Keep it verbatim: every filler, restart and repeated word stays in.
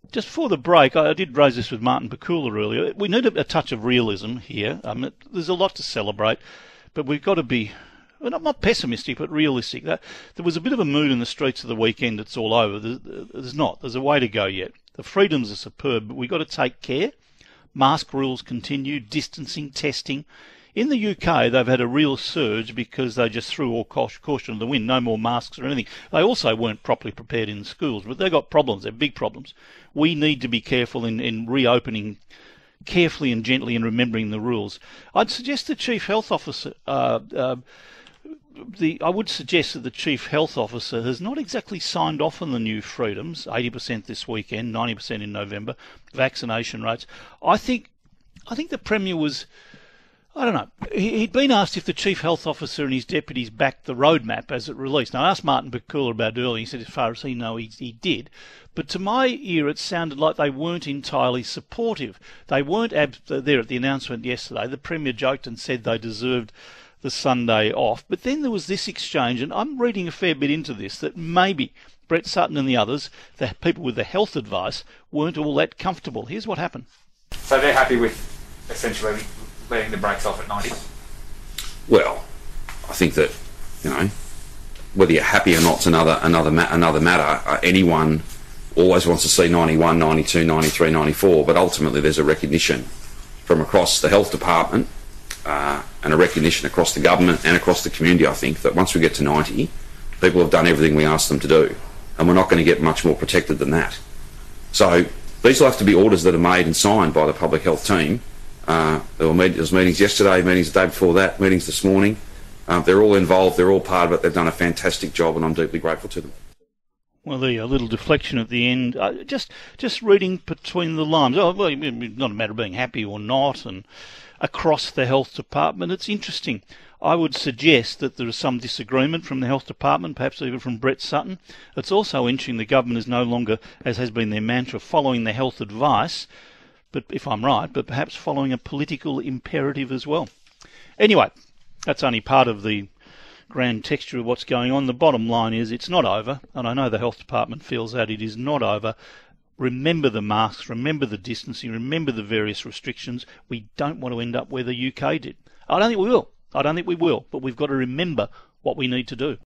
just before the break, I, I did raise this with Martin Pakula earlier. We need a, a touch of realism here. Um, it, there's a lot to celebrate, but we've got to be, well, not, not pessimistic, but realistic. That, there was a bit of a mood in the streets of the weekend. It's all over. There's, there's not. There's a way to go yet. The freedoms are superb, but we've got to take care. Mask rules continue, distancing, testing. In the U K, they've had a real surge because they just threw all caution to the wind, no more masks or anything. They also weren't properly prepared in schools, but they've got problems, they're big problems. We need to be careful in, in reopening carefully and gently and remembering the rules. I'd suggest the Chief Health Officer, uh, uh, the, I would suggest that the Chief Health Officer has not exactly signed off on the new freedoms, eighty percent this weekend, ninety percent in November, vaccination rates. I think, I think the Premier was... I don't know. He'd been asked if the Chief Health Officer and his deputies backed the roadmap as it released. Now, I asked Martin Pakula about it earlier. He said as far as he knows, he, he did. But to my ear, it sounded like they weren't entirely supportive. They weren't ab- there at the announcement yesterday. The Premier joked and said they deserved the Sunday off. But then there was this exchange, and I'm reading a fair bit into this, that maybe Brett Sutton and the others, the people with the health advice, weren't all that comfortable. Here's what happened. So they're happy with essentially letting the brakes off at ninety? Well, I think that, you know, whether you're happy or not's another another ma- another matter. Uh, anyone always wants to see ninety-one, ninety-two, ninety-three, ninety-four, but ultimately there's a recognition from across the health department uh, and a recognition across the government and across the community, I think, that once we get to ninety, people have done everything we asked them to do, and we're not going to get much more protected than that. So these will have to be orders that are made and signed by the public health team. Uh, there were meet- there was meetings yesterday, meetings the day before that, meetings this morning. Uh, they're all involved, they're all part of it, they've done a fantastic job, and I'm deeply grateful to them. Well, there you go, a little deflection at the end. Uh, just just reading between the lines. Oh, well, it's not a matter of being happy or not, and across the health department, it's interesting. I would suggest that there is some disagreement from the health department, perhaps even from Brett Sutton. It's also interesting the government is no longer, as has been their mantra, following the health advice, but if I'm right, but perhaps following a political imperative as well. Anyway, that's only part of the grand texture of what's going on. The bottom line is it's not over, and I know the health department feels that it is not over. Remember the masks, remember the distancing, remember the various restrictions. We don't want to end up where the U K did. I don't think we will. I don't think we will, but we've got to remember what we need to do.